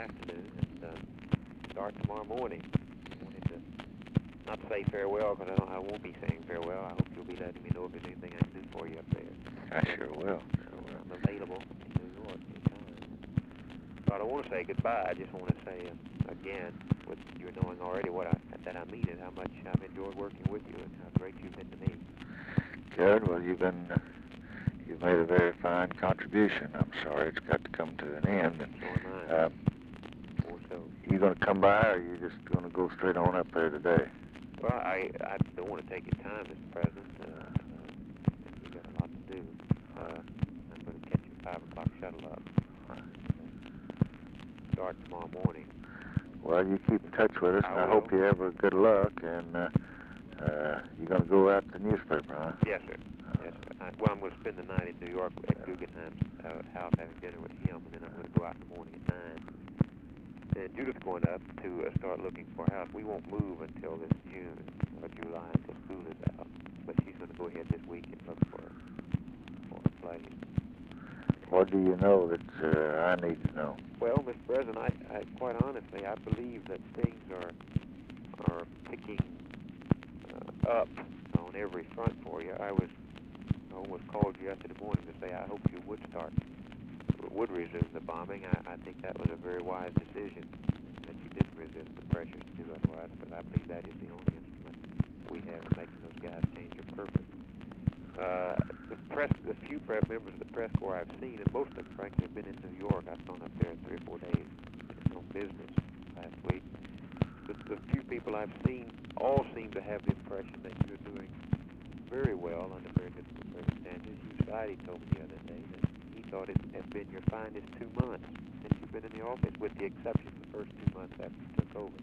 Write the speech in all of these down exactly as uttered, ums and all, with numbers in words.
afternoon and uh, start tomorrow morning. I wanted to not say farewell, because I, don't, I won't be saying farewell. I hope you'll be letting me know if there's anything I can do for you up there. I sure will. So I'm available in New York anytime. But I don't want to say goodbye. I just want to say uh, again, what you're knowing already, what I, that I mean is how much I've enjoyed working with you and how great you've been to me. Good. Well, you've been, uh, you've made a very fine contribution. I'm sorry it's got to come to an end. And, So am I. uh, Or so. you going to come by, or you just going to go straight on up there today? Well, I, I don't want to take your time, Mister President. Uh, uh, you've got a lot to do. Uh, I'm going to catch your five o'clock shuttle up. Start tomorrow morning. Well, you keep in touch with us, I and I will. hope you have a good luck. And uh, uh, you're going to go out to the newspaper, huh? Yes, sir. Yes, sir. I, well, I'm going to spend the night in New York at Guggenheim's uh, house having dinner with him, and then I'm going to go out in the morning at nine. Then Judith's going up to uh, start looking for a house. We won't move until this June or July, until school is out. But she's going to go ahead this week and look for, for a place. What do you know that uh, I need to know? Well, Mister President, I, I quite honestly, I believe that things are are picking uh, up on every front for you. I was I almost called you yesterday morning to say I hope you would start, would resume the bombing. I, I think that was a very wise decision that you didn't resist the pressure to do otherwise, but I believe that is the only instrument we have in making those guys change their purpose. Uh, the press, the few press members of the press corps I've seen, and most of them, frankly, have been in New York. I've gone up there three or four days on business last week. The, the few people I've seen all seem to have the impression that you're doing very well under very difficult circumstances. Hugh Sidey told me the other day that he thought it had been your finest two months since you've been in the office, with the exception of the first two months after you took over.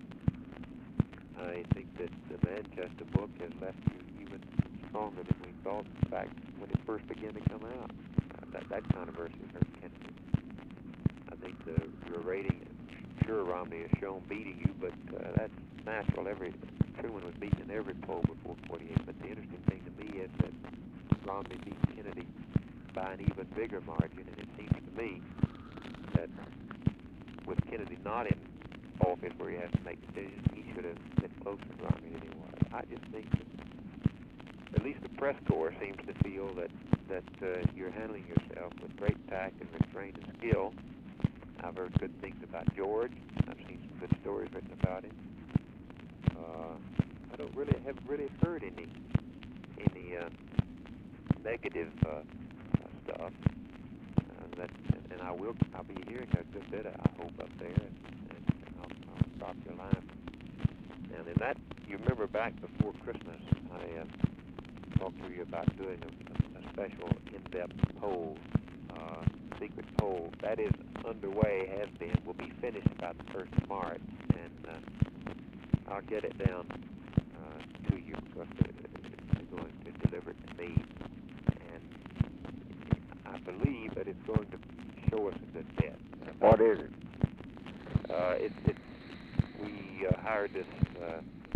I think that the Manchester book has left you even stronger than we thought. In fact, when it first began to come out, uh, that, that controversy hurt Kennedy. I think the, your rating, sure, Romney has shown beating you, but uh, that's natural. Every Truman was beaten in every poll before forty-eight. But the interesting thing to me is that Romney beat Kennedy by an even bigger margin, and it seems to me that with Kennedy not in office where he has to make decisions, he should have been closer to Romney than he was. I just think that at least the press corps seems to feel that that uh, you're handling yourself with great tact and restraint and skill. I've heard good things about George. I've seen some good stories written about him. Uh, I don't really have really heard any any uh, negative uh, uh, stuff. Uh, that and I will I'll be hearing a good bit, I hope, up there, and, and I'll, I'll drop your line. And in that, you remember back before Christmas, I uh, talked to you about doing a, a special in-depth poll, uh, secret poll. That is underway, has been, will be finished about the first of March, and uh, I'll get it down uh, to you because they're going to deliver it to me. And I believe that it's going to show us a good bet. What is it? Uh, it's, it's, we uh, hired this uh,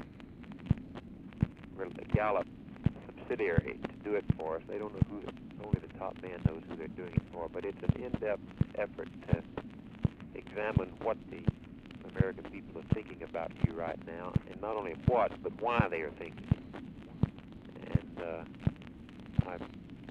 Gallup subsidiary to do it for us. They don't know who, only the top man knows who they're doing it for, but it's an in-depth effort to examine what the American people are thinking about you right now, and not only what, but why they are thinking it. And uh, I've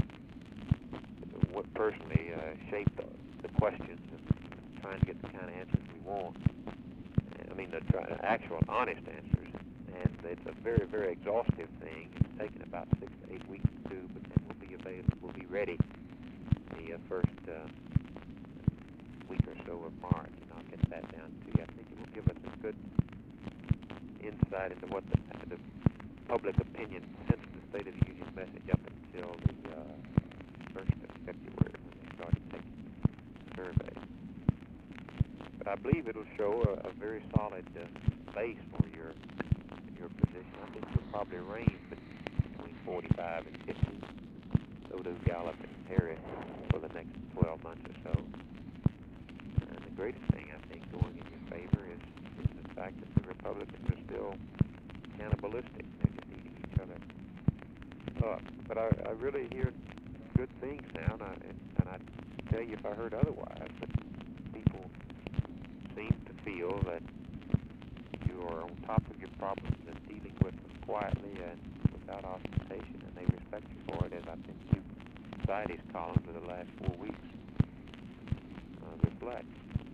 what personally uh, shaped the, the questions and trying to get the kind of answers we want. I mean, the try, actual honest answers. And it's a very, very exhaustive thing. It's taken about six to eight weeks to do, but then we'll be available, we'll be ready the uh, first uh, week or so of March, and I'll get that down to you. I think it will give us a good insight into what the, the public opinion since the State of the Union message up until the uh, first of February when they started taking surveys. But I believe it'll show a, a very solid uh, base for your your position. I think you'll probably range between forty-five and fifty. So do Gallup and Harris for the next twelve months or so. And the greatest thing I think going in your favor is, is the fact that the Republicans are still cannibalistic. They're just eating each other up. But I, I really hear good things now, and, I, and, and I'd tell you if I heard otherwise, but people seem to feel that you are on top of your problems and dealing with them quietly and without ostentation, and they respect you for it, as I think you society's columns of the last four weeks uh, reflect.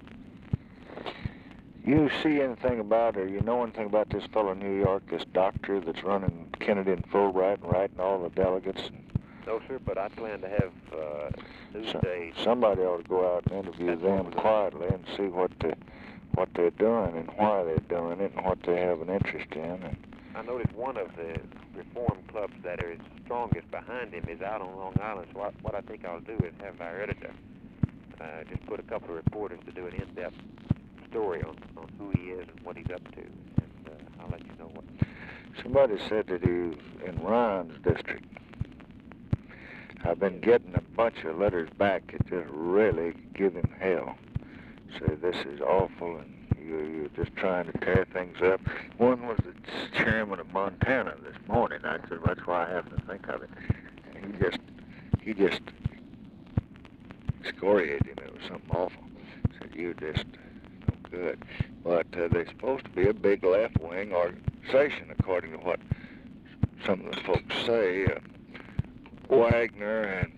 You see anything about, or you know anything about this fellow in New York, this doctor that's running Kennedy and Fulbright and writing all the delegates? No, sir, but I plan to have uh, news So, days. somebody ought to go out and interview That's them what we're quietly and see what they, what they're doing and why they're doing it and what they have an interest in. And I noticed one of the reform clubs that are strongest behind him is out on Long Island, so what, what I think I'll do is have our editor uh, just put a couple of reporters to do an in-depth story on, on who he is and what he's up to, and uh, I'll let you know what. somebody said that he's in Ryan's district. I've been getting a bunch of letters back that just really give him hell. Say this is awful and you, you're just trying to tear things up. One was the chairman of Montana this morning. I said that's why I happen to think of it. And he just, he just excoriated him. It was something awful. Said you just no good. But uh, they're supposed to be a big left-wing organization, according to what some of the folks say. Uh, Wagner and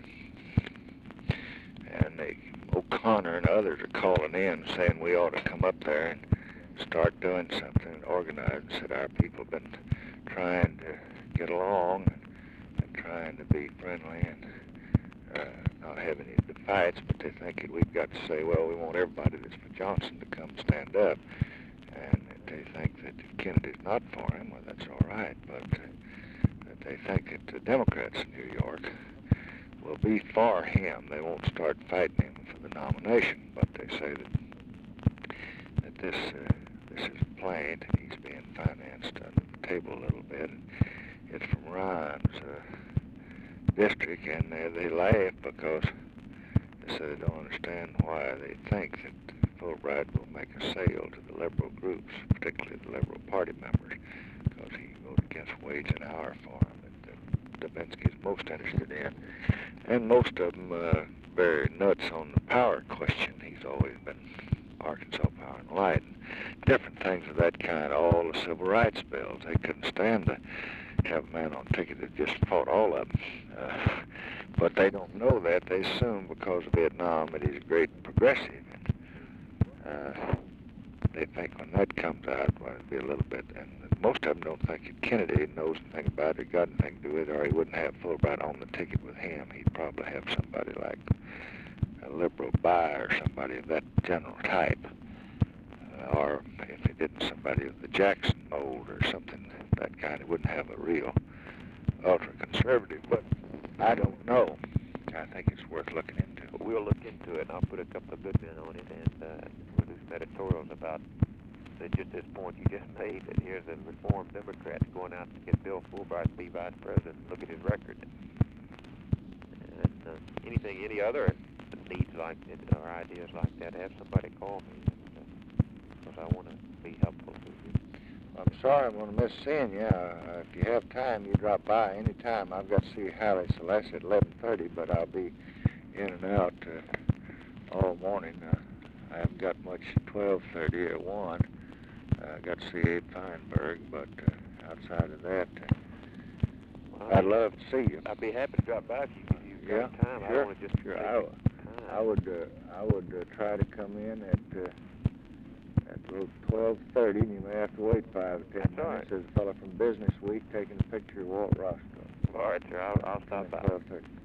and the O'Connor and others are calling in saying we ought to come up there and start doing something and organize. And said our people have been trying to get along and, and trying to be friendly and uh, not have any fights, but they think that we've got to say, well, we want everybody that's for Johnson to come stand up. And they think that if Kennedy's not for him, well, that's all right, but uh, they think that the Democrats in New York will be for him. They won't start fighting him for the nomination, but they say that that this uh, this is plain and he's being financed under the table a little bit. And it's from Ryan's uh, district, and they, they laugh because they say they don't understand why they think that Fulbright will make a sale to the liberal groups, particularly the Liberal Party members, because he voted against wage and hour for him that Dubinsky's most interested in. And most of them uh, very nuts on the power question. He's always been Arkansas Power and Light and different things of that kind, all the civil rights bills. They couldn't stand to have a man on ticket that just fought all of them. Uh, but they don't know that. They assume because of Vietnam that he's a great progressive. And, uh, they think when that comes out, well, it'll be a little bit, and most of them don't think that Kennedy knows anything about it or got anything to do with it, or he wouldn't have Fulbright on the ticket with him. He'd probably have somebody like a liberal buy or somebody of that general type. Uh, or if he didn't, somebody of the Jackson mold or something, that kind. He wouldn't have a real ultra-conservative, but I don't know. I think it's worth looking into. But we'll look into it, and I'll put a couple of good men on it, and uh, we'll do some editorials about the, just this point you just made, that here's a reformed Democrat going out to get Bill Fulbright to be vice president. Look at his record. And uh, anything, any other needs like it or ideas like that, have somebody call me, because uh, I want to be helpful to you. I'm sorry I'm going to miss seeing you. Uh, if you have time, you drop by any time. I've got to see Halle Celeste at eleven thirty, but I'll be in and out uh, all morning. Uh, I haven't got much at twelve thirty or one. I uh, got to see Abe Feinberg, but uh, outside of that, uh, well, I'd love to see you. I'd be happy to drop by if you, if you've got Yeah, time. sure, I don't want to just sure. take I, time. I would, uh, I would uh, try to come in at uh, at twelve thirty, and you may have to wait five or ten That's minutes. all right. There's a fellow from Business Week taking a picture of Walt Roscoe. All right, sir. I'll, I'll stop by. twelve thirty.